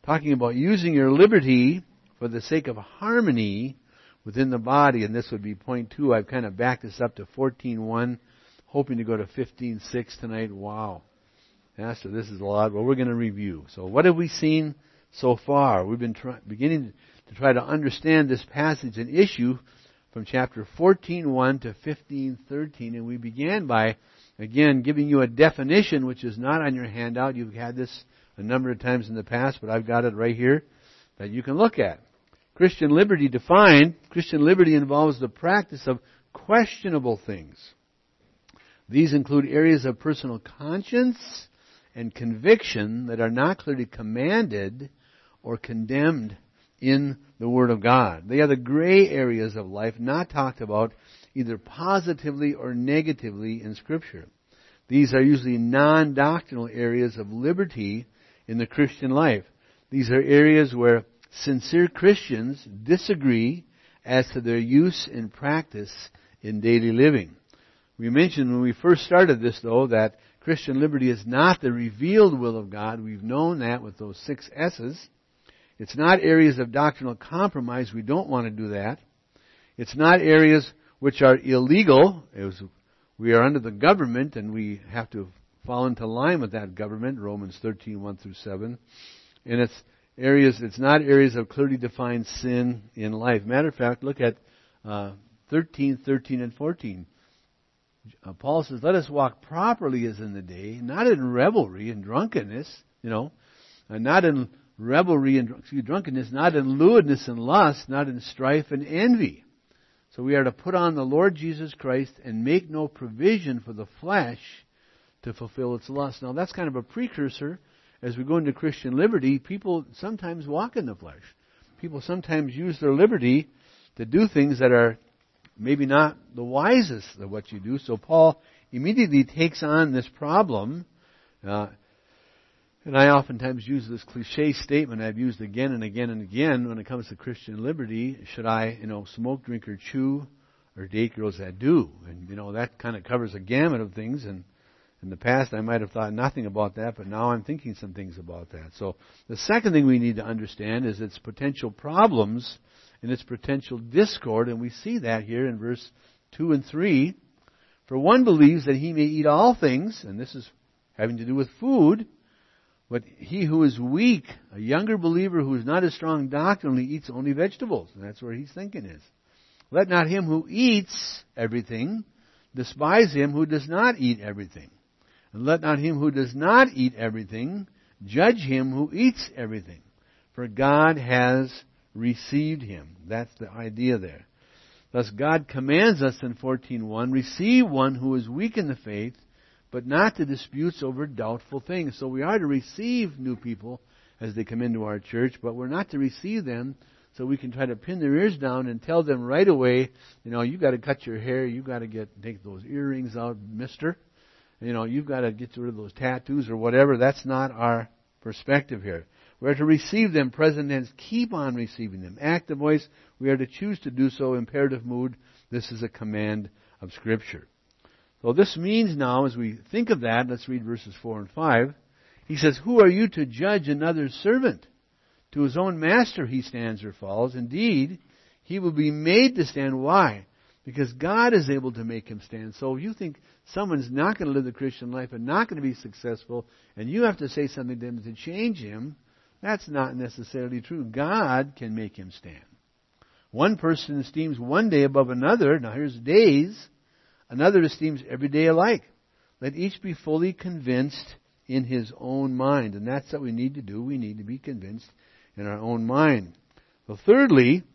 talking about using your liberty for the sake of harmony within the body. And this would be point 2. I've kind of backed this up to 14:1, hoping to go to 15:6 tonight. Wow. Yeah, so this is a lot. Well, we're going to review. So what have we seen so far? We've been beginning to try to understand this passage and issue from chapter 14:1 to 15:13. And we began by, again, giving you a definition, which is not on your handout. You've had this a number of times in the past, but I've got it right here that you can look at. Christian liberty defined. Christian liberty involves the practice of questionable things. These include areas of personal conscience and conviction that are not clearly commanded or condemned in the Word of God. They are the gray areas of life not talked about either positively or negatively in Scripture. These are usually non-doctrinal areas of liberty in the Christian life. These are areas where sincere Christians disagree as to their use and practice in daily living. We mentioned when we first started this, though, that Christian liberty is not the revealed will of God. We've known that with those 6 S's. It's not areas of doctrinal compromise. We don't want to do that. It's not areas which are illegal. We are under the government and we have to fall into line with that government, Romans 13:1 through 7. And it's not areas of clearly defined sin in life. Matter of fact, look at 13, 13, and 14. Paul says, let us walk properly as in the day, not in revelry and drunkenness, not in revelry and drunkenness, not in lewdness and lust, not in strife and envy. So we are to put on the Lord Jesus Christ and make no provision for the flesh to fulfill its lust. Now that's kind of a precursor. As we go into Christian liberty, people sometimes walk in the flesh. People sometimes use their liberty to do things that are maybe not the wisest of what you do. So Paul immediately takes on this problem. And I oftentimes use this cliche statement I've used again and again and again when it comes to Christian liberty. Should I, smoke, drink, or chew, or date girls that do? And, that kind of covers a gamut of things. And in the past I might have thought nothing about that, but now I'm thinking some things about that. So the second thing we need to understand is its potential problems and its potential discord, and we see that here in verse 2 and 3. For one believes that he may eat all things, and this is having to do with food, but he who is weak, a younger believer who is not as strong doctrinally, eats only vegetables. And that's where his thinking is. Let not him who eats everything despise him who does not eat everything. And let not him who does not eat everything judge him who eats everything. For God has received him. That's the idea there. Thus God commands us in 14:1, receive one who is weak in the faith, but not to disputes over doubtful things. So we are to receive new people as they come into our church, but we're not to receive them so we can try to pin their ears down and tell them right away, you've got to cut your hair, you've got to take those earrings out, mister. You've got to get rid of those tattoos or whatever. That's not our perspective here. We're to receive them, present tense, keep on receiving them. Active voice, we are to choose to do so. Imperative mood, this is a command of Scripture. So this means now, as we think of that, let's read verses 4 and 5. He says, who are you to judge another's servant? To his own master he stands or falls. Indeed, he will be made to stand. Why? Because God is able to make him stand. So if you think someone's not going to live the Christian life and not going to be successful, and you have to say something to him to change him, that's not necessarily true. God can make him stand. One person esteems one day above another. Now here's days. Another esteems every day alike. Let each be fully convinced in his own mind. And that's what we need to do. We need to be convinced in our own mind. Well, thirdly,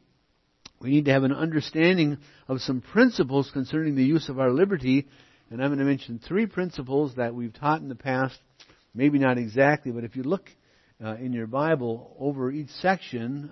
we need to have an understanding of some principles concerning the use of our liberty. And I'm going to mention 3 principles that we've taught in the past. Maybe not exactly, but if you look in your Bible over each section,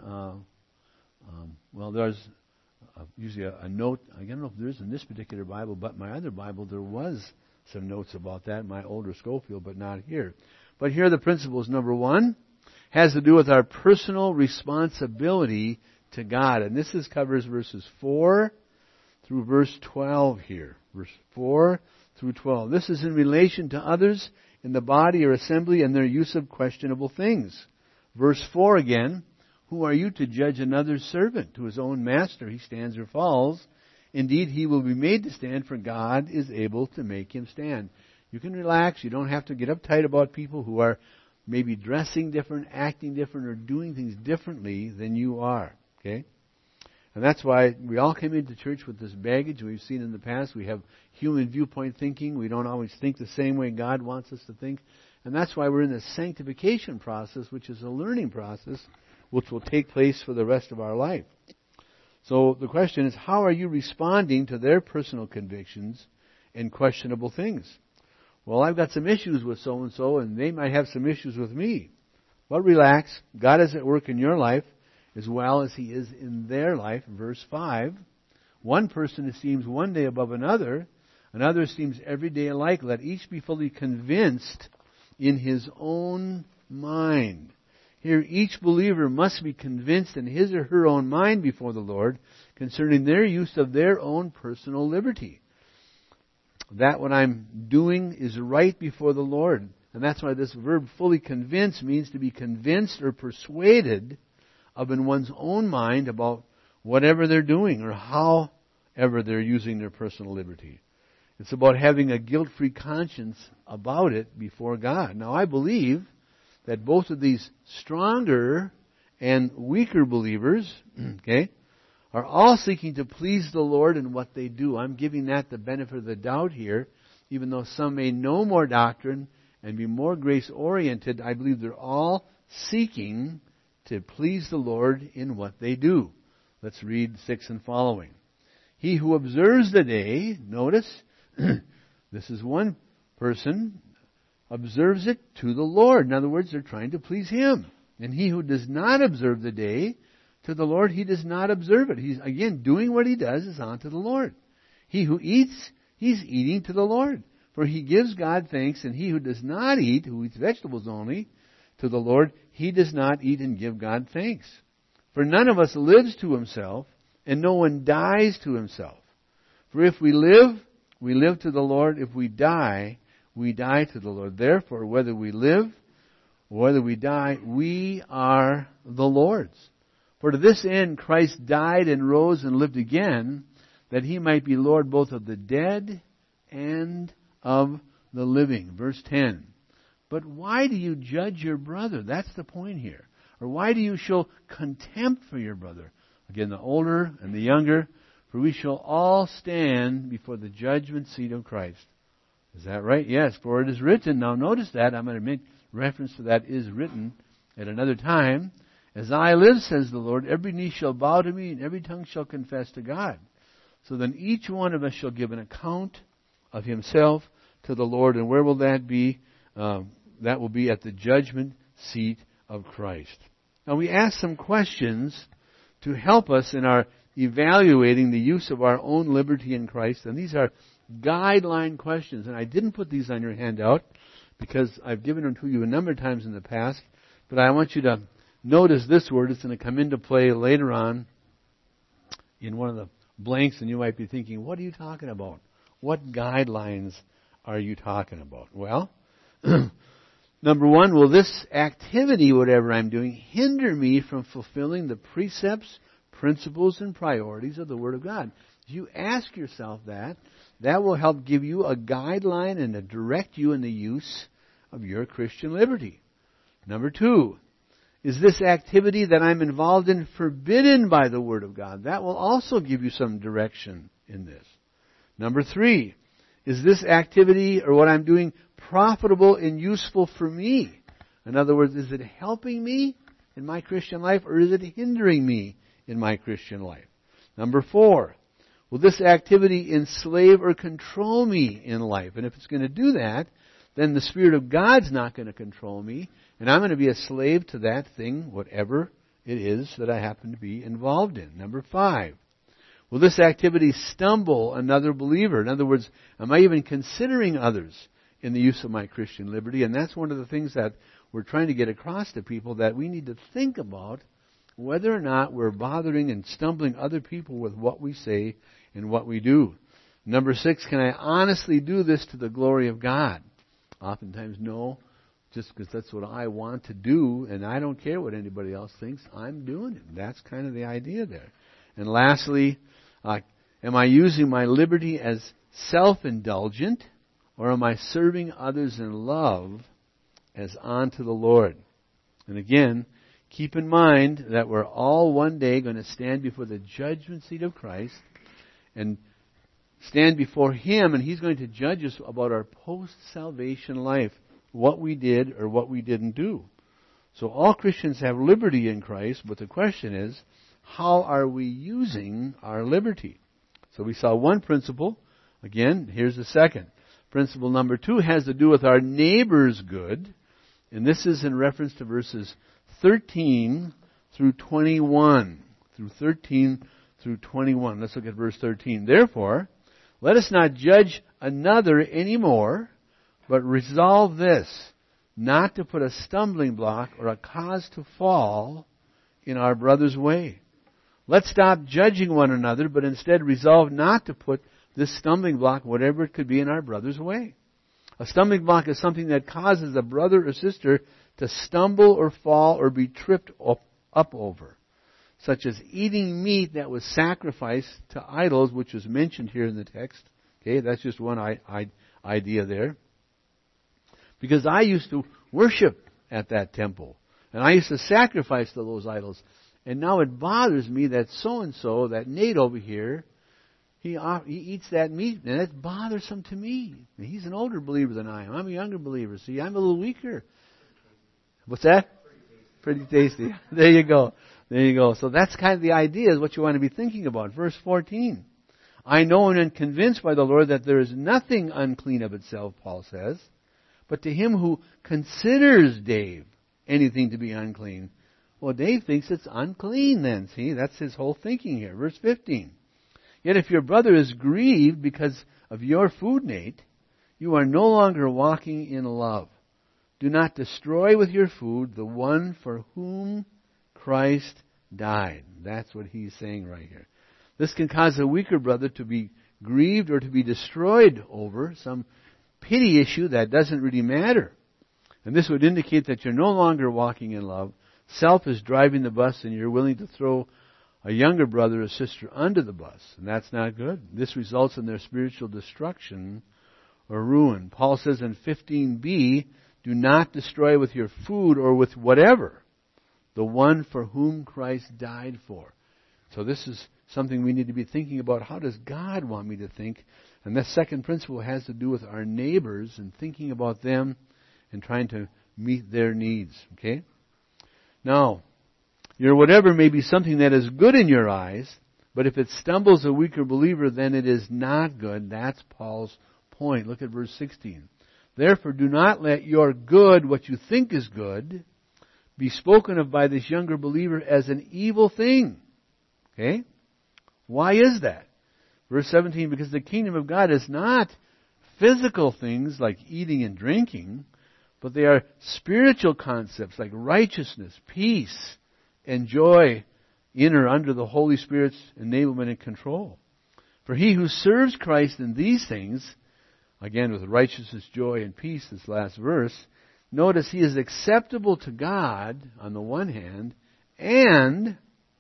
there's usually a note. I don't know if there is in this particular Bible, but my other Bible there was some notes about that, my older Schofield, but not here. But here are the principles. Number 1 has to do with our personal responsibility to God. And this covers verses 4 through verse 12 here. Verse 4 through 12. This is in relation to others in the body or assembly and their use of questionable things. Verse 4 again, who are you to judge another's servant? To his own master he stands or falls. Indeed, he will be made to stand, for God is able to make him stand. You can relax. You don't have to get uptight about people who are maybe dressing different, acting different, or doing things differently than you are. Okay? And that's why we all came into church with this baggage we've seen in the past. We have human viewpoint thinking. We don't always think the same way God wants us to think. And that's why we're in the sanctification process, which is a learning process, which will take place for the rest of our life. So the question is, how are you responding to their personal convictions and questionable things? Well, I've got some issues with so-and-so, and they might have some issues with me. Well, relax. God is at work in your life as well as He is in their life. Verse 5, one person esteems one day above another esteems every day alike. Let each be fully convinced in his own mind. Here, each believer must be convinced in his or her own mind before the Lord concerning their use of their own personal liberty. That what I'm doing is right before the Lord. And that's why this verb fully convinced means to be convinced or persuaded of in one's own mind about whatever they're doing or however they're using their personal liberty. It's about having a guilt-free conscience about it before God. Now, I believe that both of these stronger and weaker believers, okay, are all seeking to please the Lord in what they do. I'm giving that the benefit of the doubt here. Even though some may know more doctrine and be more grace-oriented, I believe they're all seeking to please the Lord in what they do. Let's read 6 and following. He who observes the day, notice, this is one person, observes it to the Lord. In other words, they're trying to please Him. And he who does not observe the day, to the Lord he does not observe it. He's, again, doing what he does is unto the Lord. He who eats, he's eating to the Lord. For he gives God thanks, and he who does not eat, who eats vegetables only, to the Lord, he does not eat and give God thanks. For none of us lives to himself, and no one dies to himself. For if we live to the Lord. If we die to the Lord. Therefore, whether we live or whether we die, we are the Lord's. For to this end Christ died and rose and lived again, that He might be Lord both of the dead and of the living. Verse 10. But why do you judge your brother? That's the point here. Or why do you show contempt for your brother? Again, the older and the younger. For we shall all stand before the judgment seat of Christ. Is that right? Yes, for it is written. Now notice that. I'm going to make reference to that is written at another time. As I live, says the Lord, every knee shall bow to me and every tongue shall confess to God. So then each one of us shall give an account of himself to the Lord. And where will that be? That will be at the judgment seat of Christ. Now we ask some questions to help us in our evaluating the use of our own liberty in Christ. And these are guideline questions. And I didn't put these on your handout because I've given them to you a number of times in the past. But I want you to notice this word. It's going to come into play later on in one of the blanks, and you might be thinking, what are you talking about? What guidelines are you talking about? Well, number one, will this activity, whatever I'm doing, hinder me from fulfilling the precepts, principles, and priorities of the Word of God? If you ask yourself that, that will help give you a guideline and to direct you in the use of your Christian liberty. Number two, is this activity that I'm involved in forbidden by the Word of God? That will also give you some direction in this. Number three, is this activity or what I'm doing profitable and useful for me? In other words, is it helping me in my Christian life or is it hindering me in my Christian life? Number four, will this activity enslave or control me in life? And if it's going to do that, then the Spirit of God's not going to control me, and I'm going to be a slave to that thing, whatever it is that I happen to be involved in. Number five, will this activity stumble another believer? In other words, am I even considering others in the use of my Christian liberty? And that's one of the things that we're trying to get across to people, that we need to think about whether or not we're bothering and stumbling other people with what we say and what we do. Number six, can I honestly do this to the glory of God? Oftentimes, no. just because that's what I want to do, and I don't care what anybody else thinks. I'm doing it. That's kind of the idea there. And lastly, am I using my liberty as self-indulgent, or am I serving others in love as unto the Lord? And again, keep in mind that we're all one day going to stand before the judgment seat of Christ and stand before Him, and He's going to judge us about our post-salvation life, what we did or what we didn't do. So all Christians have liberty in Christ, but the question is, how are we using our liberty? So we saw one principle. Again, here's the second. Principle number 2 has to do with our neighbor's good, and this is in reference to verses 13 through 21. Through 13 through 21. Let's look at verse 13. Therefore, let us not judge another anymore, but resolve this, not to put a stumbling block or a cause to fall in our brother's way. Let's stop judging one another, but instead resolve not to put this stumbling block, whatever it could be, in our brother's way. A stumbling block is something that causes a brother or sister to stumble or fall or be tripped up over, such as eating meat that was sacrificed to idols, which was mentioned here in the text. Okay, that's just one idea there. Because I used to worship at that temple, and I used to sacrifice to those idols. And now it bothers me that so-and-so, that Nate over here, he eats that meat, and it's bothersome to me. He's an older believer than I am. I'm a younger believer. See, I'm a little weaker. What's that? Pretty tasty. There you go. There you go. So that's kind of the idea, is what you want to be thinking about. Verse 14. I know and am convinced by the Lord that there is nothing unclean of itself, Paul says. But to him who considers, Dave, anything to be unclean, well, Dave thinks it's unclean then. See, that's his whole thinking here. Verse 15. Yet if your brother is grieved because of your food, Nate, you are no longer walking in love. Do not destroy with your food the one for whom Christ died. That's what he's saying right here. This can cause a weaker brother to be grieved or to be destroyed over some pity issue that doesn't really matter. And this would indicate that you're no longer walking in love. Self is driving the bus, and you're willing to throw a younger brother or sister under the bus. And that's not good. This results in their spiritual destruction or ruin. Paul says in 15b, do not destroy with your food or with whatever the one for whom Christ died for. So this is something we need to be thinking about. How does God want me to think? And that second principle has to do with our neighbors and thinking about them and trying to meet their needs. Okay? Now, your whatever may be something that is good in your eyes, but if it stumbles a weaker believer, then it is not good. That's Paul's point. Look at verse 16. Therefore, do not let your good, what you think is good, be spoken of by this younger believer as an evil thing. Okay? Why is that? Verse 17, because the kingdom of God is not physical things like eating and drinking, but they are spiritual concepts like righteousness, peace, and joy in or under the Holy Spirit's enablement and control. For he who serves Christ in these things, again with righteousness, joy, and peace, this last verse, notice he is acceptable to God on the one hand, and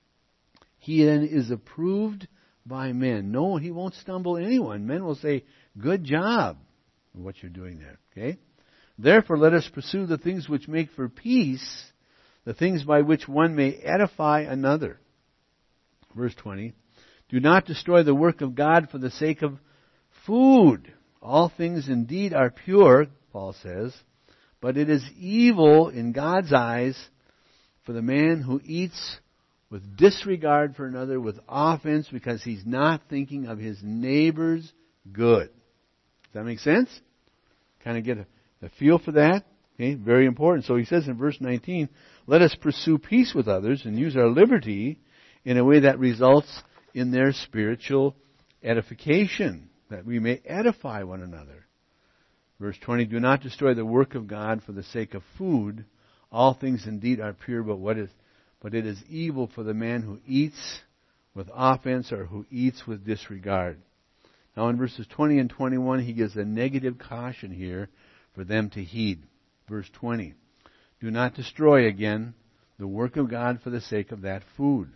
he then is approved by men. No, he won't stumble anyone. Men will say, good job in what you're doing there. Okay? Therefore, let us pursue the things which make for peace, the things by which one may edify another. Verse 20. Do not destroy the work of God for the sake of food. All things indeed are pure, Paul says, but it is evil in God's eyes for the man who eats with disregard for another, with offense, because he's not thinking of his neighbor's good. Does that make sense? Kind of get a feel for that? Okay, very important. So he says in verse 19, let us pursue peace with others and use our liberty in a way that results in their spiritual edification, that we may edify one another. Verse 20, do not destroy the work of God for the sake of food. All things indeed are pure, but it is evil for the man who eats with offense or who eats with disregard. Now in verses 20 and 21, he gives a negative caution here for them to heed. Verse 20. Do not destroy again the work of God for the sake of that food.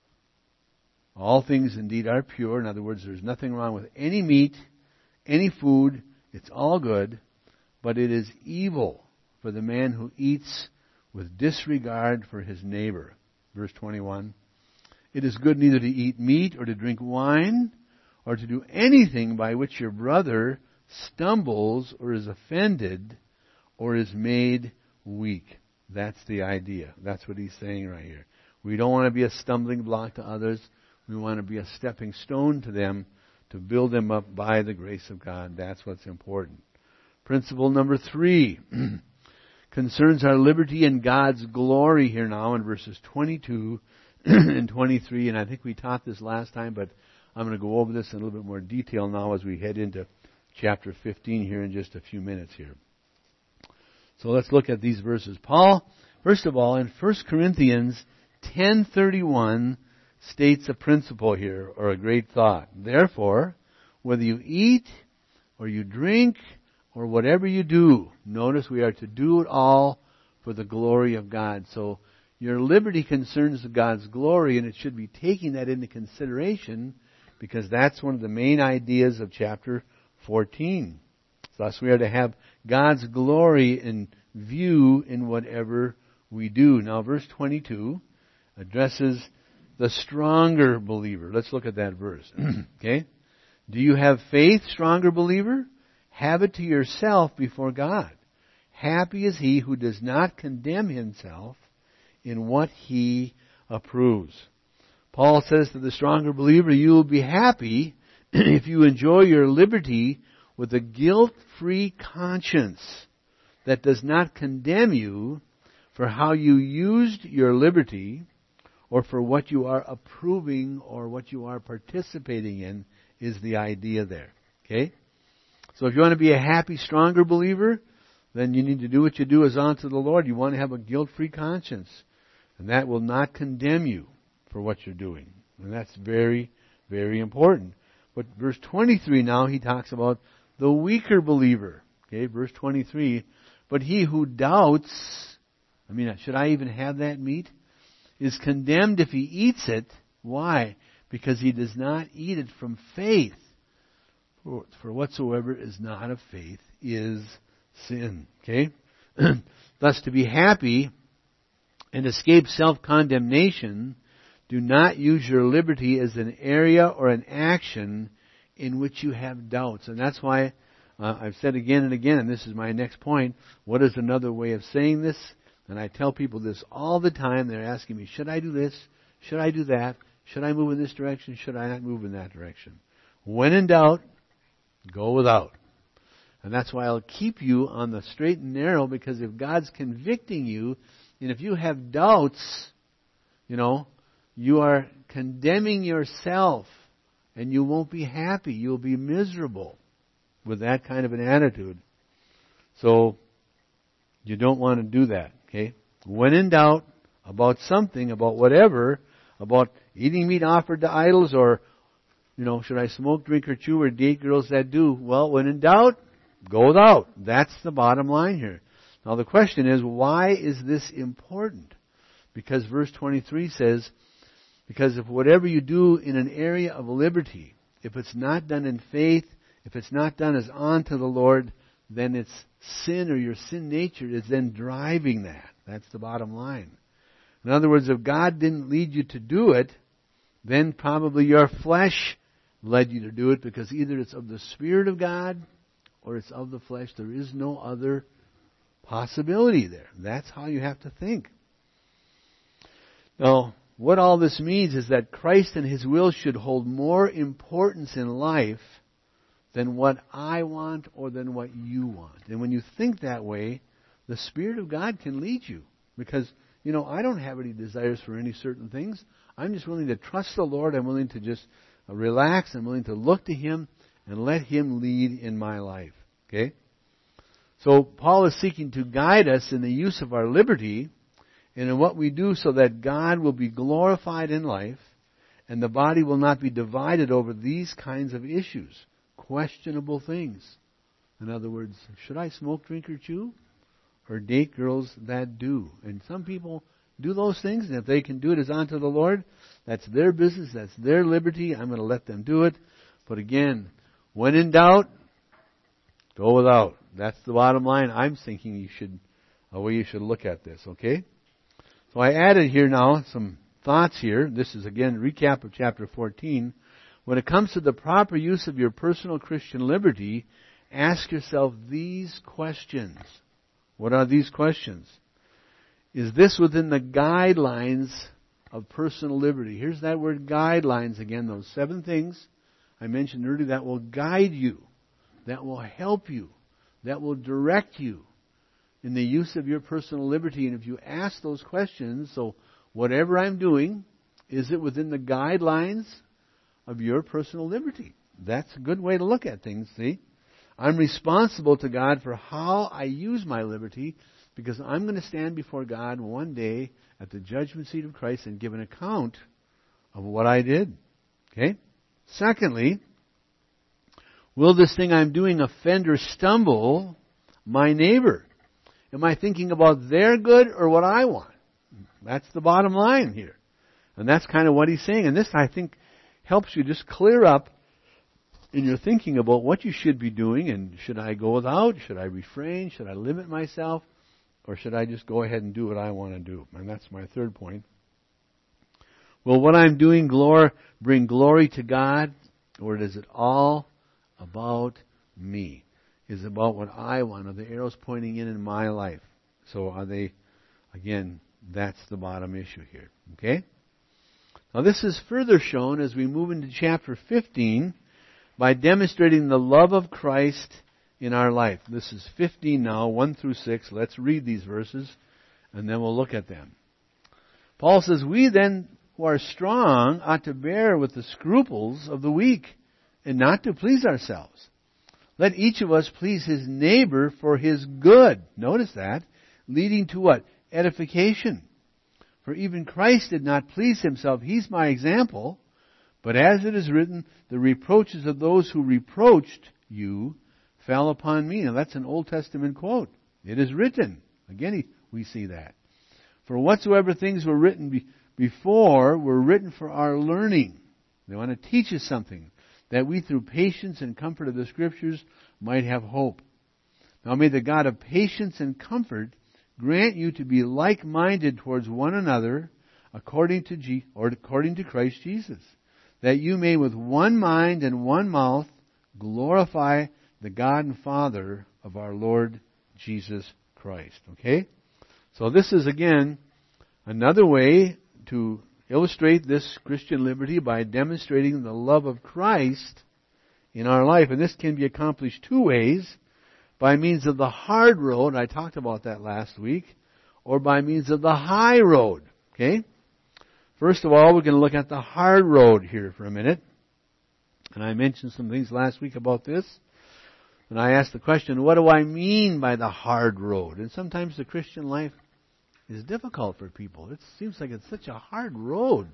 All things indeed are pure. In other words, there's nothing wrong with any meat, any food. It's all good. But it is evil for the man who eats with disregard for his neighbor. Verse 21. It is good neither to eat meat or to drink wine or to do anything by which your brother stumbles or is offended or is made weak. That's the idea. That's what he's saying right here. We don't want to be a stumbling block to others. We want to be a stepping stone to them to build them up by the grace of God. That's what's important. Principle number 3 concerns our liberty and God's glory here now in verses 22 and 23. And I think we taught this last time, but I'm going to go over this in a little bit more detail now as we head into chapter 15 here in just a few minutes here. So let's look at these verses. Paul, first of all, in 1 Corinthians 10:31 states a principle here, or a great thought. Therefore, whether you eat or you drink or whatever you do, notice we are to do it all for the glory of God. So your liberty concerns God's glory, and it should be taking that into consideration because that's one of the main ideas of chapter 14. Thus we are to have God's glory in view in whatever we do. Now verse 22 addresses the stronger believer. Let's look at that verse. Okay? Do you have faith, stronger believer? Have it to yourself before God. Happy is he who does not condemn himself in what he approves. Paul says to the stronger believer, you will be happy if you enjoy your liberty with a guilt-free conscience that does not condemn you for how you used your liberty or for what you are approving or what you are participating in is the idea there. Okay? So if you want to be a happy, stronger believer, then you need to do what you do as unto the Lord. You want to have a guilt-free conscience. And that will not condemn you for what you're doing. And that's very, very important. But verse 23 now, he talks about the weaker believer. Okay, verse 23. But he who doubts, should I even have that meat? Is condemned if he eats it. Why? Because he does not eat it from faith. For whatsoever is not of faith is sin. Okay? Thus, to be happy and escape self-condemnation, do not use your liberty as an area or an action in which you have doubts. And that's why I've said again and again, and this is my next point, what is another way of saying this? And I tell people this all the time. They're asking me, should I do this? Should I do that? Should I move in this direction? Should I not move in that direction? When in doubt, go without. And that's why I'll keep you on the straight and narrow, because if God's convicting you, and if you have doubts, you are condemning yourself, and you won't be happy. You'll be miserable with that kind of an attitude. So, you don't want to do that, okay? When in doubt about something, about whatever, about eating meat offered to idols, or, should I smoke, drink, or chew, or date girls that do? Well, when in doubt, go without. That's the bottom line here. Now the question is, why is this important? Because verse 23 says, because if whatever you do in an area of liberty, if it's not done in faith, if it's not done as unto the Lord, then it's sin, or your sin nature is then driving that. That's the bottom line. In other words, if God didn't lead you to do it, then probably your flesh led you to do it, because either it's of the Spirit of God or it's of the flesh. There is no other possibility there. That's how you have to think. Now, what all this means is that Christ and His will should hold more importance in life than what I want or than what you want. And when you think that way, the Spirit of God can lead you. Because, I don't have any desires for any certain things. I'm just willing to trust the Lord. I'm willing to just relax. I'm willing to look to Him and let Him lead in my life. Okay? So Paul is seeking to guide us in the use of our liberty and in what we do, so that God will be glorified in life and the body will not be divided over these kinds of issues, questionable things. In other words, should I smoke, drink, or chew? or date girls that do. And some people do those things, and if they can do it as unto the Lord, that's their business, that's their liberty. I'm going to let them do it. But again, when in doubt, go without. That's the bottom line. I'm thinking a way you should look at this, okay? So I added here now some thoughts here. This is again a recap of chapter 14. When it comes to the proper use of your personal Christian liberty, ask yourself these questions. What are these questions? Is this within the guidelines of personal liberty? Here's that word guidelines again, those 7 things I mentioned earlier that will guide you, that will help you, that will direct you in the use of your personal liberty. And if you ask those questions, so whatever I'm doing, is it within the guidelines of your personal liberty? That's a good way to look at things, see? I'm responsible to God for how I use my liberty, because I'm going to stand before God one day at the judgment seat of Christ and give an account of what I did. Okay? Secondly, will this thing I'm doing offend or stumble my neighbor? Am I thinking about their good or what I want? That's the bottom line here. And that's kind of what he's saying. And this, I think, helps you just clear up in your thinking about what you should be doing, and should I go without? Should I refrain? Should I limit myself? Or should I just go ahead and do what I want to do? And that's my third point. Will what I'm doing bring glory to God, or is it all about me? Is it about what I want? Are the arrows pointing in my life? So are they, again, that's the bottom issue here. Okay? Now this is further shown as we move into chapter 15 by demonstrating the love of Christ in our life. This is 15 now, 1 through 6. Let's read these verses, and then we'll look at them. Paul says, we then who are strong ought to bear with the scruples of the weak, and not to please ourselves. Let each of us please his neighbor for his good. Notice that. Leading to what? Edification. For even Christ did not please himself. He's my example. But as it is written, the reproaches of those who reproached you fell upon me. Now that's an Old Testament quote. It is written. Again, we see that. For whatsoever things were written before were written for our learning. They want to teach us something, that we through patience and comfort of the Scriptures might have hope. Now may the God of patience and comfort grant you to be like-minded towards one another according to Christ Jesus, that you may with one mind and one mouth glorify the God and Father of our Lord Jesus Christ. Okay? So this is again another way to illustrate this Christian liberty by demonstrating the love of Christ in our life. And this can be accomplished 2 ways. By means of the hard road, I talked about that last week, or by means of the high road. Okay? First of all, we're going to look at the hard road here for a minute. And I mentioned some things last week about this. And I asked the question, what do I mean by the hard road? And sometimes the Christian life is difficult for people. It seems like it's such a hard road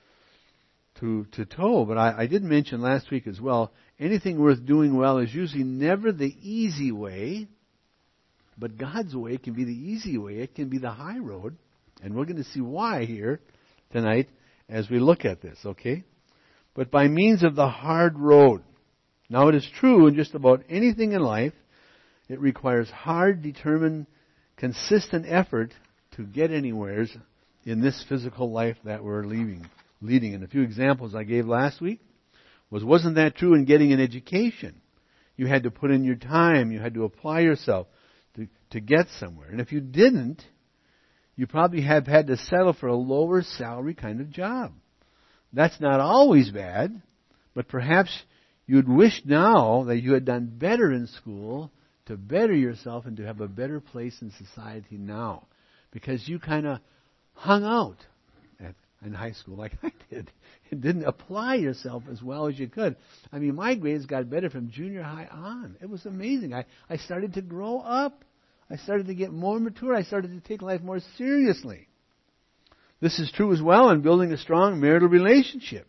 to toe. But I did mention last week as well, anything worth doing well is usually never the easy way. But God's way can be the easy way. It can be the high road. And we're going to see why here tonight as we look at this, okay? But by means of the hard road. Now it is true in just about anything in life, it requires hard, determined, consistent effort to get anywhere in this physical life that we're leading. And a few examples I gave last week wasn't that true in getting an education? You had to put in your time, you had to apply yourself to get somewhere. And if you didn't, you probably have had to settle for a lower salary kind of job. That's not always bad, but perhaps you'd wish now that you had done better in school to better yourself and to have a better place in society now. Because you kind of hung out in high school like I did. And didn't apply yourself as well as you could. I mean, my grades got better from junior high on. It was amazing. I started to grow up. I started to get more mature. I started to take life more seriously. This is true as well in building a strong marital relationship.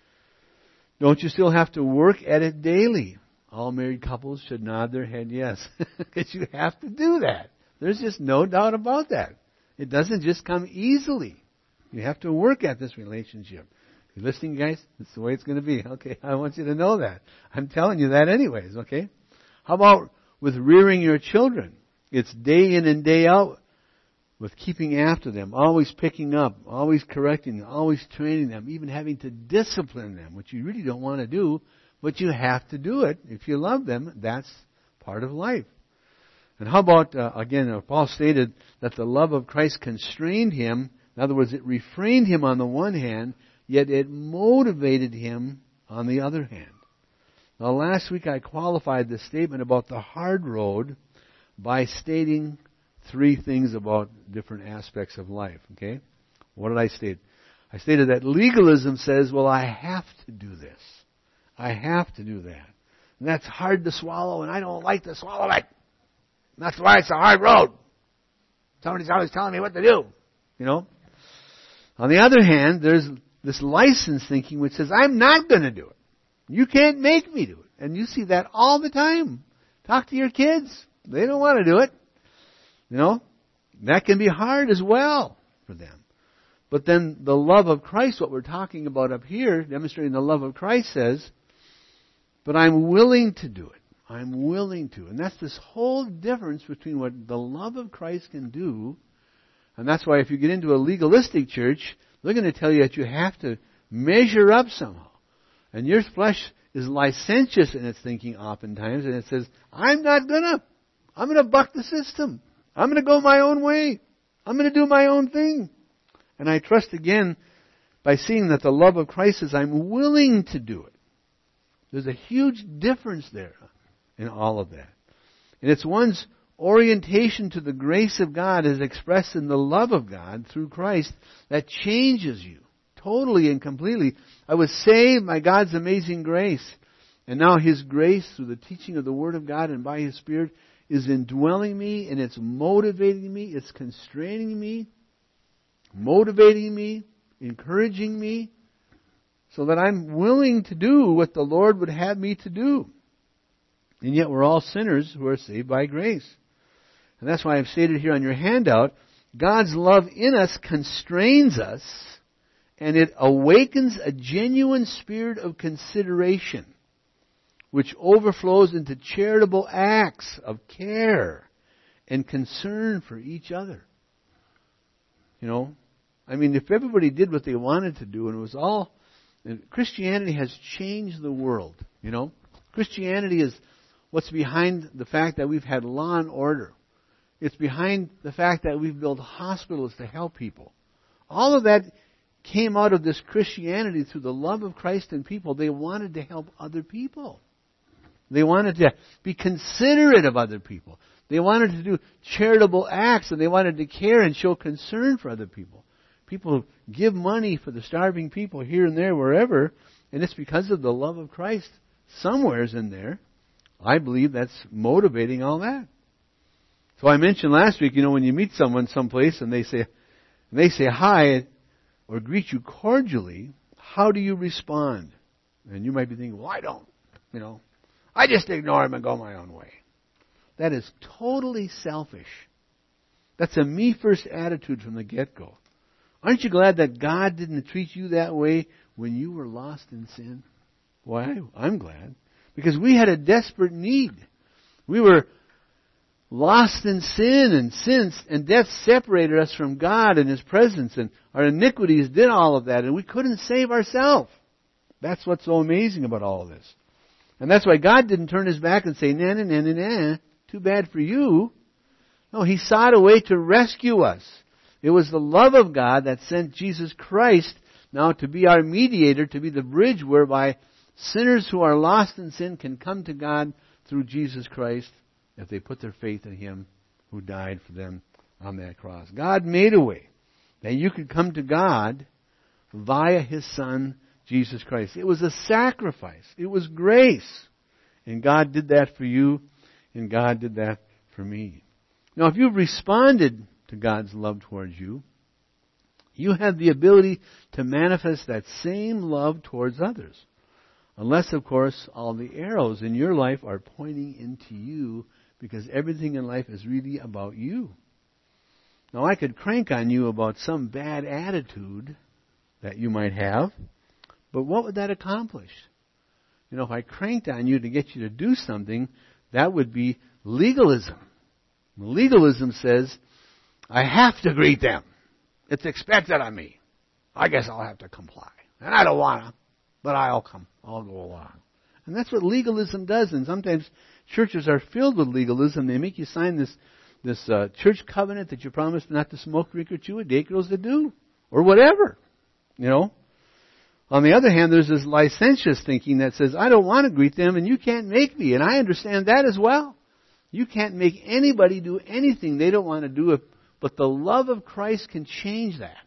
Don't you still have to work at it daily? All married couples should nod their head yes. Because you have to do that. There's just no doubt about that. It doesn't just come easily. You have to work at this relationship. You listening, guys? That's the way it's going to be. Okay, I want you to know that. I'm telling you that anyways, okay? How about with rearing your children? It's day in and day out with keeping after them, always picking up, always correcting them, always training them, even having to discipline them, which you really don't want to do, but you have to do it. If you love them, that's part of life. And how about, again, Paul stated that the love of Christ constrained him. In other words, it refrained him on the one hand, yet it motivated him on the other hand. Now, last week I qualified the statement about the hard road by stating 3 things about different aspects of life. Okay? What did I state? I stated that legalism says, well, I have to do this. I have to do that. And that's hard to swallow, and I don't like to swallow it. And that's why it's a hard road. Somebody's always telling me what to do. You know? On the other hand, there's this license thinking which says, I'm not going to do it. You can't make me do it. And you see that all the time. Talk to your kids. They don't want to do it. You know? That can be hard as well for them. But then the love of Christ, what we're talking about up here, demonstrating the love of Christ, says, but I'm willing to do it. I'm willing to. And that's this whole difference between what the love of Christ can do. And that's why if you get into a legalistic church, they're going to tell you that you have to measure up somehow. And your flesh is licentious in its thinking oftentimes. And it says, I'm going to buck the system. I'm going to go my own way. I'm going to do my own thing. And I trust again by seeing that the love of Christ says, I'm willing to do it. There's a huge difference there in all of that. And it's one's orientation to the grace of God as expressed in the love of God through Christ that changes you totally and completely. I was saved by God's amazing grace. And now His grace through the teaching of the Word of God and by His Spirit is indwelling me, and it's motivating me, it's constraining me, motivating me, encouraging me, so that I'm willing to do what the Lord would have me to do. And yet we're all sinners who are saved by grace. And that's why I've stated here on your handout, God's love in us constrains us, and it awakens a genuine spirit of consideration, which overflows into charitable acts of care and concern for each other. You know, I mean, if everybody did what they wanted to do, and it was all, and Christianity has changed the world, you know. Christianity is what's behind the fact that we've had law and order. It's behind the fact that we've built hospitals to help people. All of that came out of this Christianity through the love of Christ and people. They wanted to help other people. They wanted to be considerate of other people. They wanted to do charitable acts, and they wanted to care and show concern for other people. People give money for the starving people here and there, wherever, and it's because of the love of Christ somewheres in there. I believe that's motivating all that. So I mentioned last week, you know, when you meet someone someplace and they say hi or greet you cordially, how do you respond? And you might be thinking, well, I don't, you know. I just ignore them and go my own way. That is totally selfish. That's a me-first attitude from the get-go. Aren't you glad that God didn't treat you that way when you were lost in sin? Why, I'm glad. Because we had a desperate need. We were lost in sin, and death separated us from God and His presence, and our iniquities did all of that, and we couldn't save ourselves. That's what's so amazing about all of this. And that's why God didn't turn His back and say, nah, too bad for you. No, He sought a way to rescue us. It was the love of God that sent Jesus Christ now to be our mediator, to be the bridge whereby sinners who are lost in sin can come to God through Jesus Christ if they put their faith in Him who died for them on that cross. God made a way that you could come to God via His Son, Jesus Christ. It was a sacrifice. It was grace. And God did that for you, and God did that for me. Now, if you've responded to God's love towards you, you have the ability to manifest that same love towards others. Unless, of course, all the arrows in your life are pointing into you because everything in life is really about you. Now, I could crank on you about some bad attitude that you might have, but what would that accomplish? If I cranked on you to get you to do something, that would be legalism. Legalism says, I have to greet them. It's expected of me. I guess I'll have to comply. And I don't want to, but I'll go along. And that's what legalism does. And sometimes churches are filled with legalism. They make you sign this church covenant that you promised not to smoke, drink, or chew, and date girls to do. Or whatever. On the other hand, there's this licentious thinking that says, I don't want to greet them and you can't make me. And I understand that as well. You can't make anybody do anything they don't want to do. But the love of Christ can change that.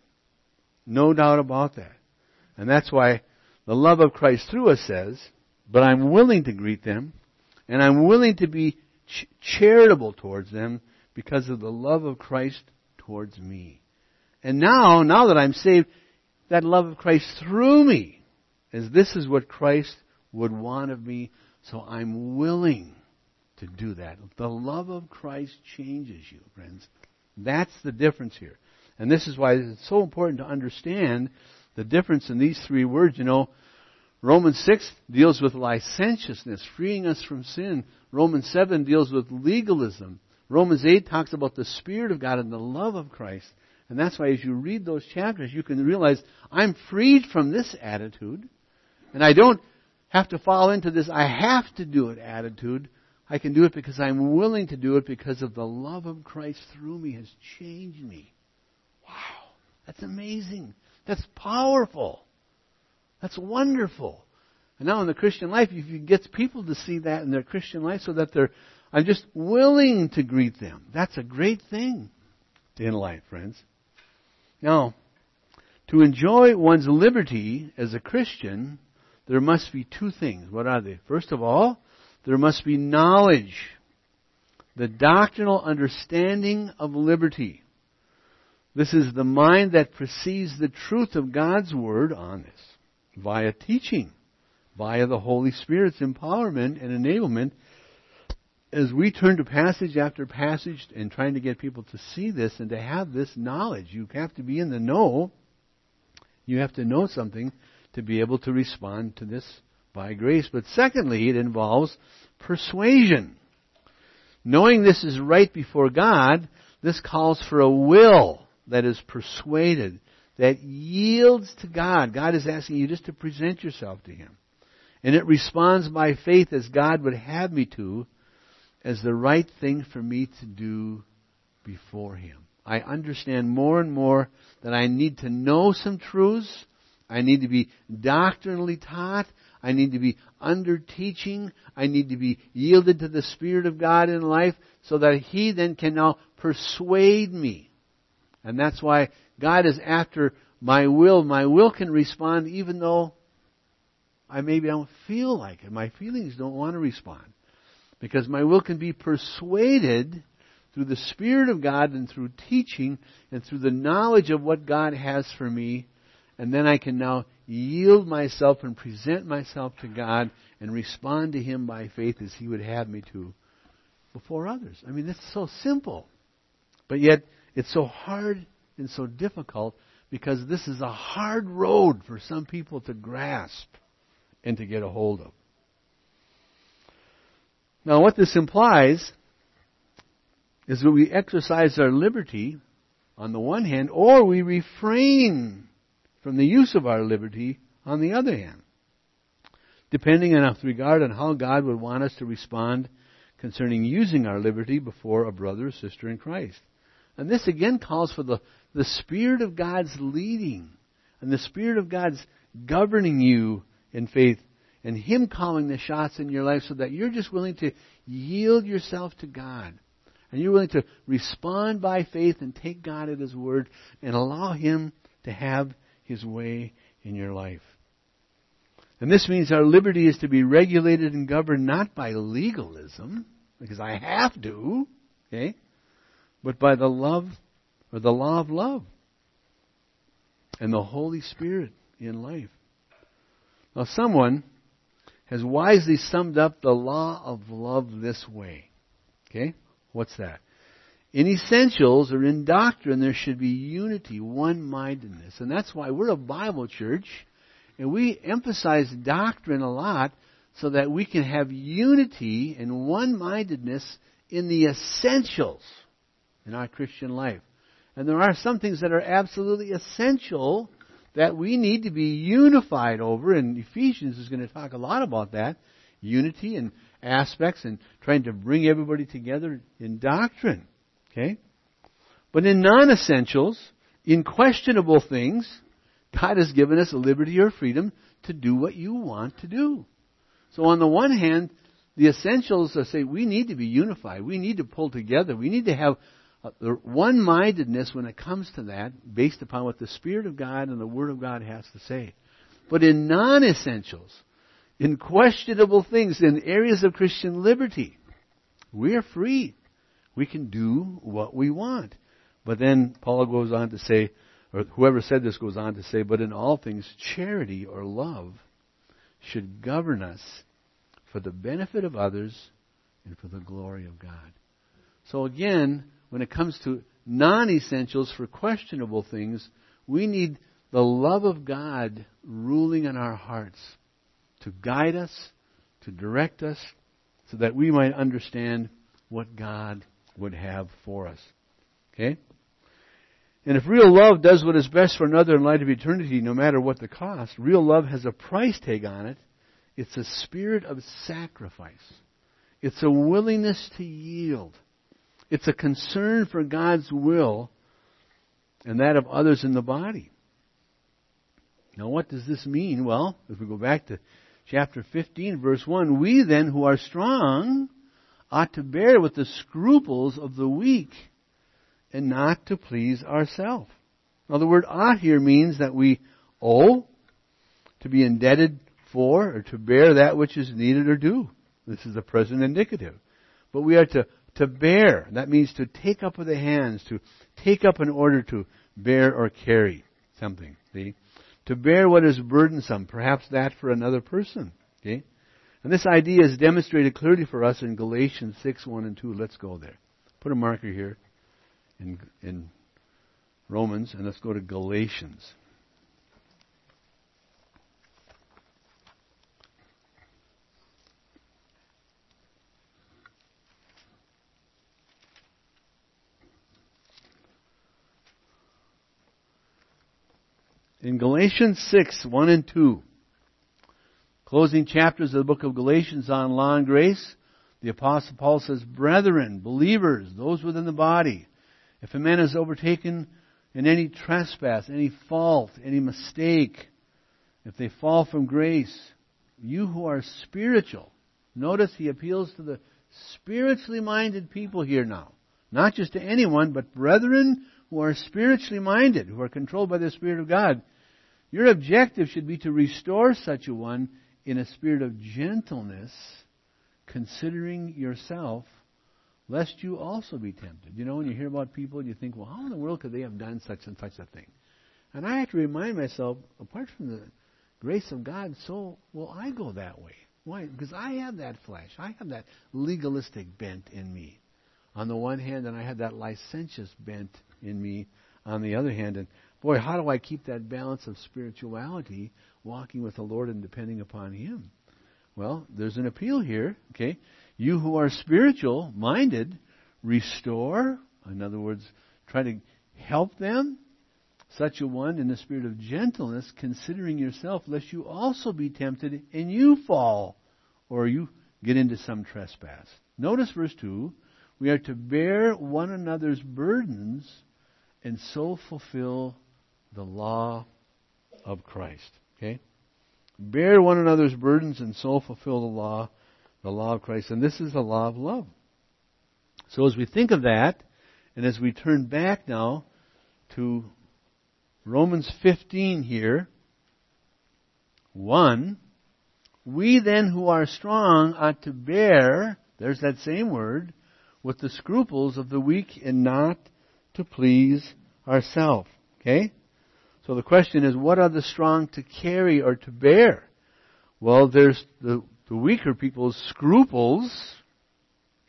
No doubt about that. And that's why the love of Christ through us says, but I'm willing to greet them and I'm willing to be charitable towards them because of the love of Christ towards me. And now that I'm saved, that love of Christ through me, as this is what Christ would want of me, so I'm willing to do that. The love of Christ changes you, friends. That's the difference here. And this is why it's so important to understand the difference in these three words. Romans 6 deals with licentiousness, freeing us from sin. Romans 7 deals with legalism. Romans 8 talks about the Spirit of God and the love of Christ. And that's why as you read those chapters, you can realize I'm freed from this attitude. And I don't have to fall into this I have to do it attitude. I can do it because I'm willing to do it because of the love of Christ through me has changed me. Wow, that's amazing. That's powerful. That's wonderful. And now in the Christian life, if you get people to see that in their Christian life so that I'm just willing to greet them. That's a great thing in life, friends. Now, to enjoy one's liberty as a Christian, there must be two things. What are they? First of all, there must be knowledge. The doctrinal understanding of liberty. This is the mind that perceives the truth of God's Word on this via teaching, via the Holy Spirit's empowerment and enablement. As we turn to passage after passage and trying to get people to see this and to have this knowledge, you have to be in the know. You have to know something to be able to respond to this by grace. But secondly, it involves persuasion. Knowing this is right before God, this calls for a will that is persuaded, that yields to God. God is asking you just to present yourself to Him. And it responds by faith as God would have me to, as the right thing for me to do before Him. I understand more and more that I need to know some truths. I need to be doctrinally taught. I need to be under teaching. I need to be yielded to the Spirit of God in life so that He then can now persuade me. And that's why God is after my will. My will can respond even though I maybe don't feel like it. My feelings don't want to respond. Because my will can be persuaded through the Spirit of God and through teaching and through the knowledge of what God has for me. And then I can now yield myself and present myself to God and respond to Him by faith as He would have me to before others. I mean, it's so simple. But yet, it's so hard and so difficult because this is a hard road for some people to grasp and to get a hold of. Now, what this implies is that we exercise our liberty on the one hand, or we refrain from the use of our liberty on the other hand, depending on regard on how God would want us to respond concerning using our liberty before a brother or sister in Christ. And this again calls for the Spirit of God's leading and the Spirit of God's governing you in faith and Him calling the shots in your life so that you're just willing to yield yourself to God. And you're willing to respond by faith and take God at His word and allow Him to have His way in your life. And this means our liberty is to be regulated and governed not by legalism, because I have to, okay, but by the love or the law of love and the Holy Spirit in life. Now, someone has wisely summed up the law of love this way. Okay? What's that? In essentials or in doctrine, there should be unity, one-mindedness. And that's why we're a Bible church, and we emphasize doctrine a lot so that we can have unity and one-mindedness in the essentials in our Christian life. And there are some things that are absolutely essential that we need to be unified over, and Ephesians is going to talk a lot about that, unity and aspects and trying to bring everybody together in doctrine. Okay? But in non-essentials, in questionable things, God has given us liberty or freedom to do what you want to do. So on the one hand, the essentials are say we need to be unified. We need to pull together. We need to have one-mindedness when it comes to that, based upon what the Spirit of God and the Word of God has to say. But in non-essentials, in questionable things, in areas of Christian liberty, we are free. We can do what we want. But then Paul goes on to say, or whoever said this goes on to say, but in all things, charity or love should govern us for the benefit of others and for the glory of God. So again, when it comes to non-essentials for questionable things, we need the love of God ruling in our hearts to guide us, to direct us, so that we might understand what God would have for us. Okay? And if real love does what is best for another in light of eternity, no matter what the cost, real love has a price tag on it. It's a spirit of sacrifice. It's a willingness to yield. It's a concern for God's will and that of others in the body. Now what does this mean? Well, if we go back to chapter 15, verse 1, we then who are strong ought to bear with the scruples of the weak and not to please ourselves. Now the word ought here means that we owe, to be indebted for, or to bear that which is needed or due. This is the present indicative. But we are to bear. That means to take up with the hands, to take up in order to bear or carry something. See? To bear what is burdensome, perhaps that for another person. Okay? And this idea is demonstrated clearly for us in Galatians 6, 1 and 2. Let's go there. Put a marker here in Romans, and let's go to Galatians. In Galatians 6, 1 and 2, closing chapters of the book of Galatians on law and grace, the Apostle Paul says, brethren, believers, those within the body, if a man is overtaken in any trespass, any fault, any mistake, if they fall from grace, you who are spiritual, notice he appeals to the spiritually minded people here now. Not just to anyone, but brethren who are spiritually minded, who are controlled by the Spirit of God. Your objective should be to restore such a one in a spirit of gentleness, considering yourself, lest you also be tempted. You know, when you hear about people, you think, well, how in the world could they have done such and such a thing? And I have to remind myself, apart from the grace of God, so will I go that way. Why? Because I have that flesh. I have that legalistic bent in me on the one hand, and I have that licentious bent in me on the other hand. And boy, how do I keep that balance of spirituality, walking with the Lord and depending upon Him? Well, there's an appeal here, okay? You who are spiritual minded, restore, in other words, try to help them, such a one in the spirit of gentleness, considering yourself, lest you also be tempted and you fall, or you get into some trespass. Notice verse 2, we are to bear one another's burdens and so fulfill the law of Christ. Okay? Bear one another's burdens and so fulfill the law of Christ. And this is the law of love. So as we think of that, and as we turn back now to Romans 15 here, 1, we then who are strong ought to bear, there's that same word, with the scruples of the weak and not to please ourselves. Okay? So the question is, what are the strong to carry or to bear? Well, there's the weaker people's scruples,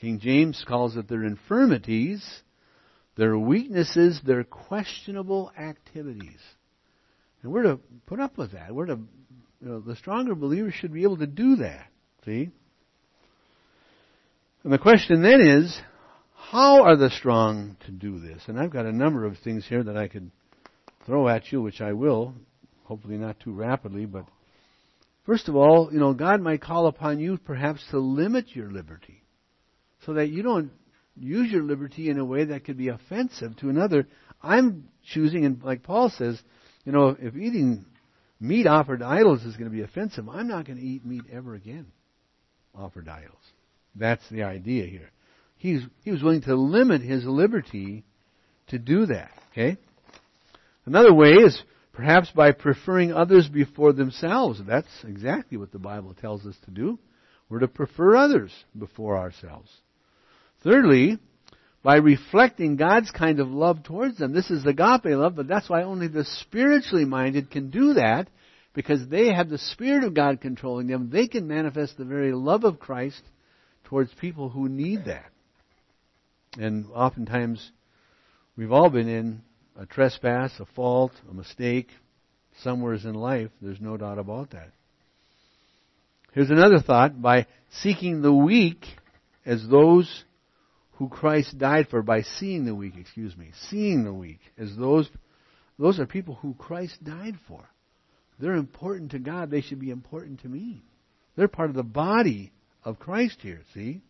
King James calls it their infirmities, their weaknesses, their questionable activities. And we're to put up with that. We're to, the stronger believers should be able to do that. See? And the question then is, how are the strong to do this? And I've got a number of things here that I could throw at you, which I will, hopefully not too rapidly. But first of all, God might call upon you perhaps to limit your liberty so that you don't use your liberty in a way that could be offensive to another. I'm choosing, and like Paul says, if eating meat offered to idols is going to be offensive, I'm not going to eat meat ever again offered to idols. That's the idea here. He was willing to limit his liberty to do that. Okay? Another way is perhaps by preferring others before themselves. That's exactly what the Bible tells us to do. We're to prefer others before ourselves. Thirdly, by reflecting God's kind of love towards them. This is agape love, but that's why only the spiritually minded can do that, because they have the Spirit of God controlling them. They can manifest the very love of Christ towards people who need that. And oftentimes, we've all been in a trespass, a fault, a mistake, somewhere in life. There's no doubt about that. Here's another thought. By seeking the weak as those who Christ died for, by seeing the weak as those are people who Christ died for. They're important to God. They should be important to me. They're part of the body of Christ here, see?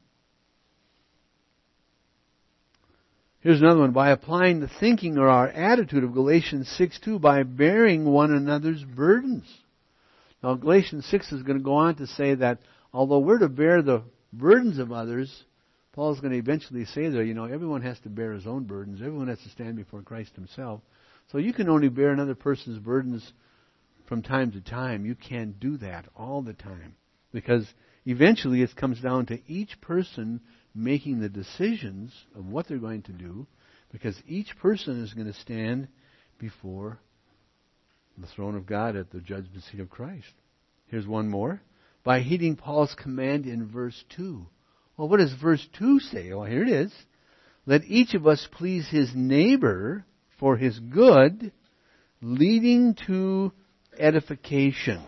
Here's another one. By applying the thinking or our attitude of Galatians 6:2, by bearing one another's burdens. Now, Galatians 6 is going to go on to say that although we're to bear the burdens of others, Paul's going to eventually say there, everyone has to bear his own burdens. Everyone has to stand before Christ himself. So you can only bear another person's burdens from time to time. You can't do that all the time. Because eventually it comes down to each person making the decisions of what they're going to do, because each person is going to stand before the throne of God at the judgment seat of Christ. Here's one more. By heeding Paul's command in verse 2. Well, what does verse 2 say? Well, here it is. Let each of us please his neighbor for his good, leading to edification.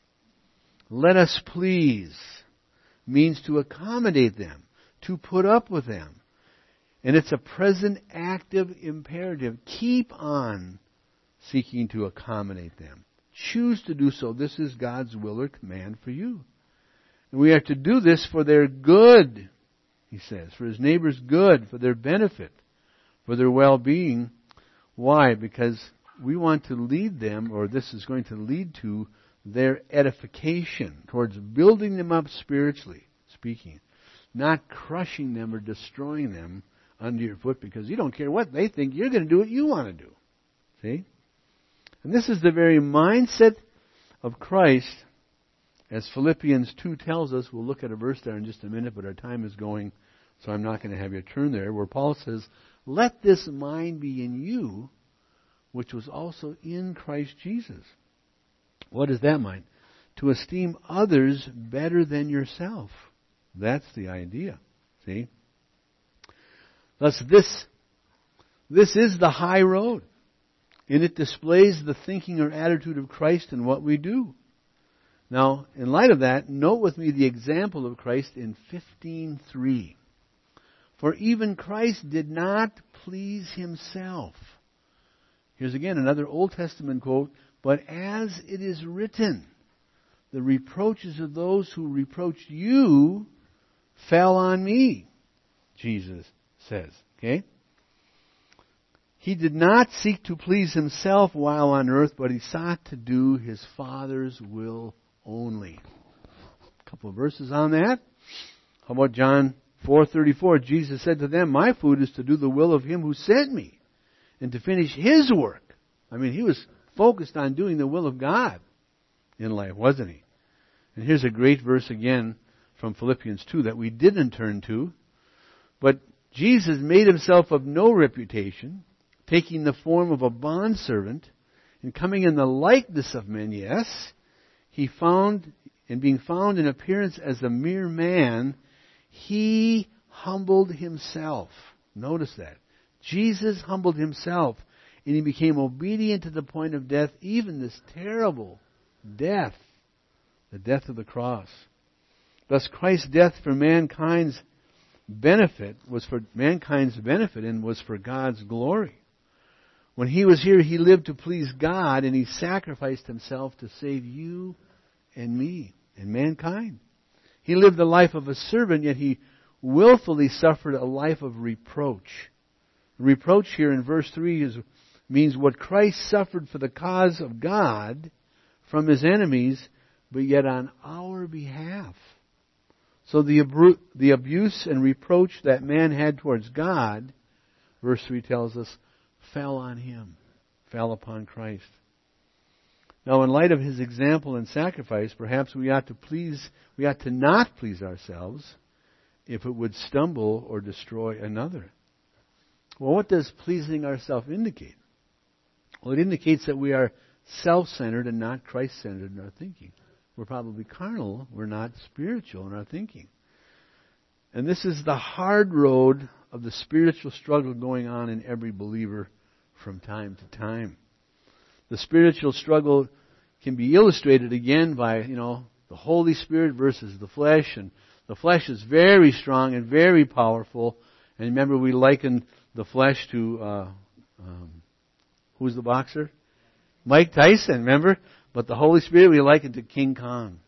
Let us please means to accommodate them, to put up with them. And it's a present active imperative. Keep on seeking to accommodate them. Choose to do so. This is God's will or command for you. And we are to do this for their good, he says, for his neighbor's good, for their benefit, for their well-being. Why? Because we want to lead them, or this is going to lead to their edification, towards building them up spiritually speaking, not crushing them or destroying them under your foot, because you don't care what they think. You're going to do what you want to do. See? And this is the very mindset of Christ, as Philippians 2 tells us. We'll look at a verse there in just a minute, but our time is going, so I'm not going to have you turn there, where Paul says, let this mind be in you, which was also in Christ Jesus. What is that mind? To esteem others better than yourself. That's the idea. See? Thus, this is the high road. And it displays the thinking or attitude of Christ in what we do. Now, in light of that, note with me the example of Christ in 15:3. For even Christ did not please himself. Here's again another Old Testament quote. But as it is written, the reproaches of those who reproached you fell on me, Jesus says. Okay? He did not seek to please himself while on earth, but he sought to do his Father's will only. A couple of verses on that. How about John 4:34? Jesus said to them, my food is to do the will of him who sent me and to finish his work. I mean, he was focused on doing the will of God in life, wasn't he? And here's a great verse again from Philippians 2 that we didn't turn to. But Jesus made himself of no reputation, taking the form of a bondservant, and coming in the likeness of men, yes, being found in appearance as a mere man, he humbled himself. Notice that. Jesus humbled himself, and he became obedient to the point of death, even this terrible death, the death of the cross. Thus Christ's death for mankind's benefit was for mankind's benefit and was for God's glory. When he was here, he lived to please God, and he sacrificed himself to save you and me and mankind. He lived the life of a servant, yet he willfully suffered a life of reproach. Reproach here in verse 3 means what Christ suffered for the cause of God from his enemies, but yet on our behalf. So the abuse and reproach that man had towards God, verse 3 tells us, fell on him, fell upon Christ. Now, in light of his example and sacrifice, perhaps we ought to not please ourselves if it would stumble or destroy another. Well, what does pleasing ourselves indicate? Well, it indicates that we are self-centered and not Christ-centered in our thinking. We're probably carnal. We're not spiritual in our thinking. And this is the hard road of the spiritual struggle going on in every believer from time to time. The spiritual struggle can be illustrated again by, the Holy Spirit versus the flesh. And the flesh is very strong and very powerful. And remember, we liken the flesh to, who's the boxer? Mike Tyson, remember? But the Holy Spirit, we liken to King Kong.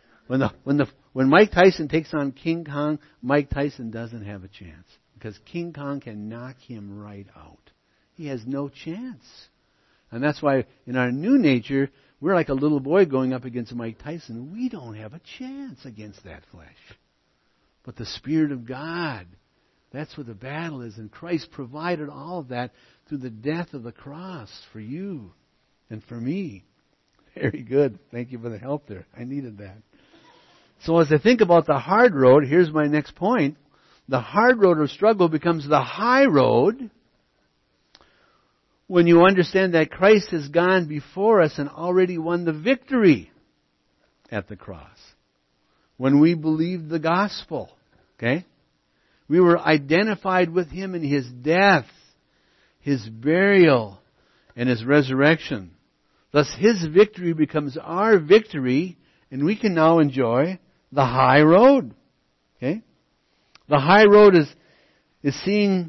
When Mike Tyson takes on King Kong, Mike Tyson doesn't have a chance. Because King Kong can knock him right out. He has no chance. And that's why in our new nature, we're like a little boy going up against Mike Tyson. We don't have a chance against that flesh. But the Spirit of God, that's where the battle is. And Christ provided all of that through the death of the cross for you and for me. Very good. Thank you for the help there. I needed that. So as I think about the hard road, here's my next point. The hard road of struggle becomes the high road when you understand that Christ has gone before us and already won the victory at the cross. When we believed the gospel, okay? We were identified with Him in His death, His burial, and His resurrection. Thus, His victory becomes our victory, and we can now enjoy the high road. Okay? The high road is seeing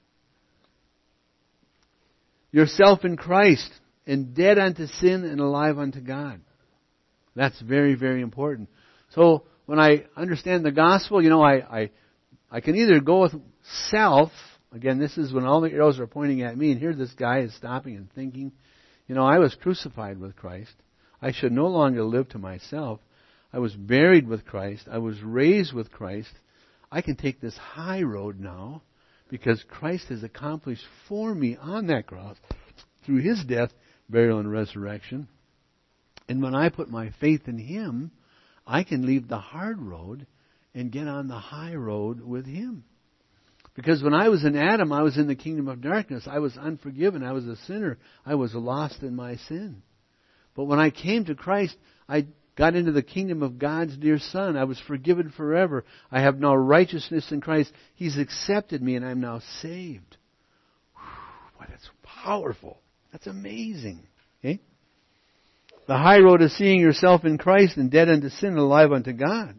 yourself in Christ and dead unto sin and alive unto God. That's very, very important. So when I understand the gospel, I can either go with self. Again, this is when all the arrows are pointing at me, and here this guy is stopping and thinking, I was crucified with Christ. I should no longer live to myself. I was buried with Christ. I was raised with Christ. I can take this high road now because Christ has accomplished for me on that cross through His death, burial, and resurrection. And when I put my faith in Him, I can leave the hard road and get on the high road with Him. Because when I was in Adam, I was in the kingdom of darkness. I was unforgiven. I was a sinner. I was lost in my sin. But when I came to Christ, I got into the kingdom of God's dear Son. I was forgiven forever. I have now righteousness in Christ. He's accepted me and I'm now saved. Boy, that's powerful. That's amazing. Okay? The high road is seeing yourself in Christ and dead unto sin and alive unto God.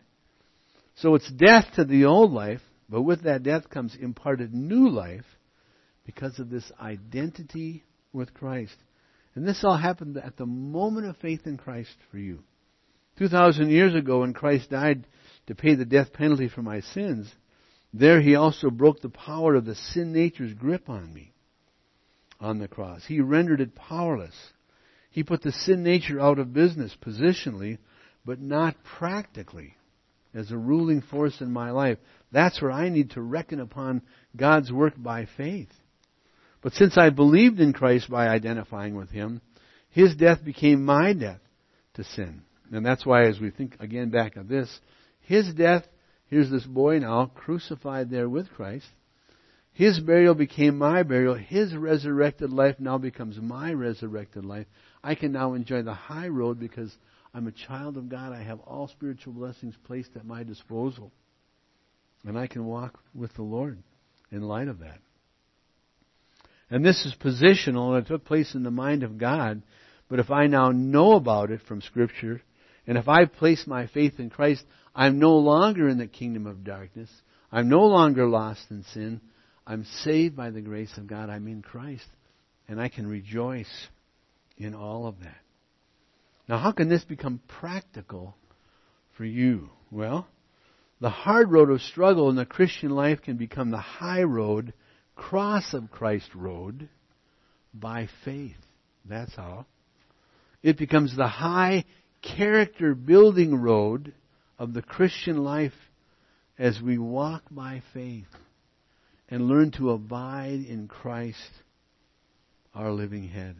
So it's death to the old life, but with that death comes imparted new life because of this identity with Christ. And this all happened at the moment of faith in Christ for you. 2,000 years ago, when Christ died to pay the death penalty for my sins, there He also broke the power of the sin nature's grip on me on the cross. He rendered it powerless. He put the sin nature out of business positionally, but not practically as a ruling force in my life. That's where I need to reckon upon God's work by faith. But since I believed in Christ by identifying with Him, His death became my death to sin. And that's why, as we think again back at this, His death, here's this boy now crucified there with Christ. His burial became my burial. His resurrected life now becomes my resurrected life. I can now enjoy the high road because I'm a child of God. I have all spiritual blessings placed at my disposal. And I can walk with the Lord in light of that. And this is positional, and it took place in the mind of God. But if I now know about it from Scripture, and if I place my faith in Christ, I'm no longer in the kingdom of darkness. I'm no longer lost in sin. I'm saved by the grace of God. I'm in Christ. And I can rejoice in all of that. Now, how can this become practical for you? Well, the hard road of struggle in the Christian life can become the high road, cross of Christ road, by faith. That's how. It becomes the high character building road of the Christian life as we walk by faith and learn to abide in Christ, our living head.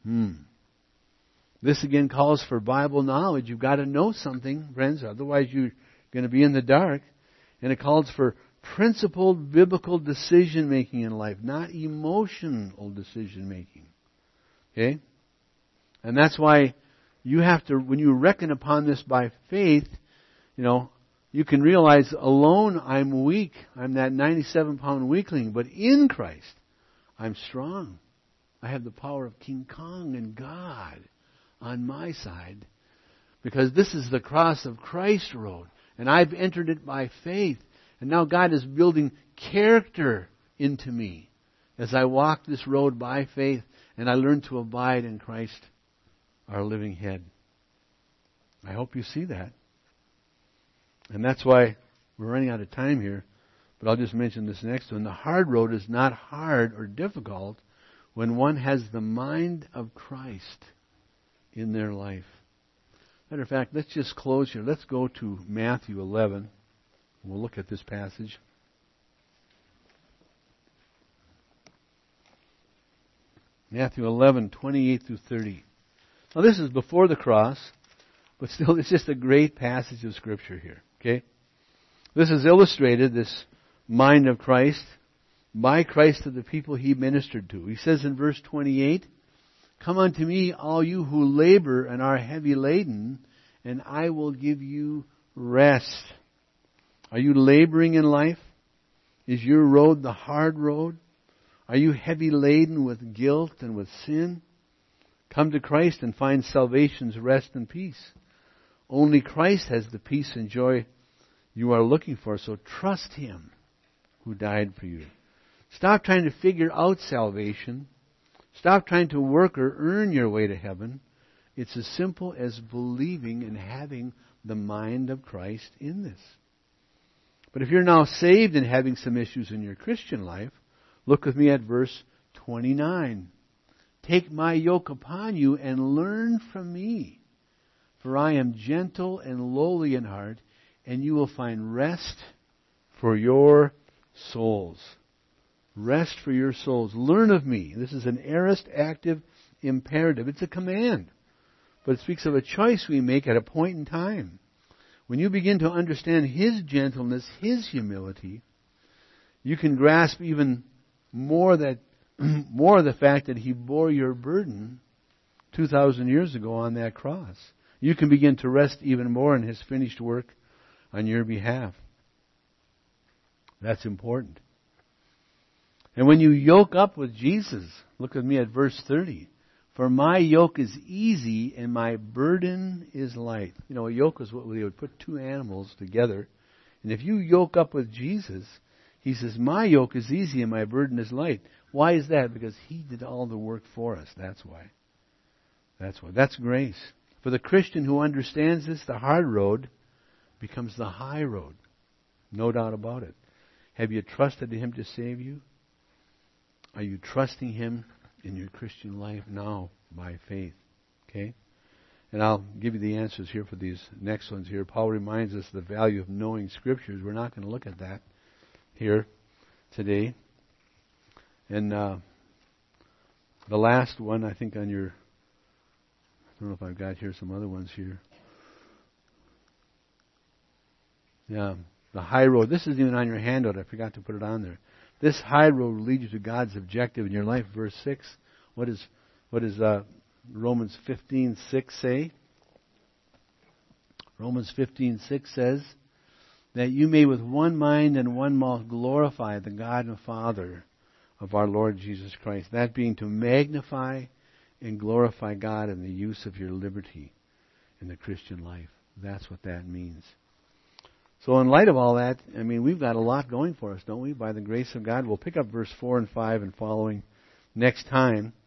This again calls for Bible knowledge. You've got to know something, friends, otherwise you're going to be in the dark. And it calls for principled biblical decision making in life, not emotional decision making. Okay? And that's why you have to, when you reckon upon this by faith, you can realize alone I'm weak. I'm that 97-pound weakling. But in Christ, I'm strong. I have the power of King Kong and God on my side. Because this is the cross of Christ road. And I've entered it by faith. And now God is building character into me as I walk this road by faith and I learn to abide in Christ, our living head. I hope you see that. And that's why we're running out of time here. But I'll just mention this next one. The hard road is not hard or difficult when one has the mind of Christ in their life. Matter of fact, let's just close here. Let's go to Matthew 11. We'll look at this passage. Matthew 11, 28 through 30. Now this is before the cross, but still it's just a great passage of Scripture here. Okay? This is illustrated, this mind of Christ, by Christ to the people He ministered to. He says in verse 28, "Come unto me, all you who labor and are heavy laden, and I will give you rest." Are you laboring in life? Is your road the hard road? Are you heavy laden with guilt and with sin? Come to Christ and find salvation's rest and peace. Only Christ has the peace and joy you are looking for, so trust Him who died for you. Stop trying to figure out salvation. Stop trying to work or earn your way to heaven. It's as simple as believing and having the mind of Christ in this. But if you're now saved and having some issues in your Christian life, look with me at verse 29. "Take my yoke upon you and learn from me, for I am gentle and lowly in heart, and you will find rest for your souls." Rest for your souls. Learn of me. This is an aorist active imperative. It's a command. But it speaks of a choice we make at a point in time. When you begin to understand His gentleness, His humility, you can grasp even more of the fact that He bore your burden 2,000 years ago on that cross. You can begin to rest even more in His finished work on your behalf. That's important. And when you yoke up with Jesus, look with me at verse 30. "For my yoke is easy and my burden is light." A yoke is what they would put two animals together. And if you yoke up with Jesus, He says, "My yoke is easy and my burden is light." Why is that? Because He did all the work for us. That's why. That's grace. For the Christian who understands this, the hard road becomes the high road. No doubt about it. Have you trusted Him to save you? Are you trusting Him in your Christian life now by faith? Okay? And I'll give you the answers here for these next ones here. Paul reminds us the value of knowing Scriptures. We're not going to look at that here today. And the last one, I think on your, I don't know if I've got here some other ones here. Yeah, the high road. This isn't even on your handout. I forgot to put it on there. This high road will lead you to God's objective in your life. Verse 6. What does Romans 15:6 say? Romans 15:6 says, that you may with one mind and one mouth glorify the God and Father of our Lord Jesus Christ. That being to magnify and glorify God in the use of your liberty in the Christian life. That's what that means. So in light of all that, I mean, we've got a lot going for us, don't we? By the grace of God. We'll pick up verse 4 and 5 and following next time.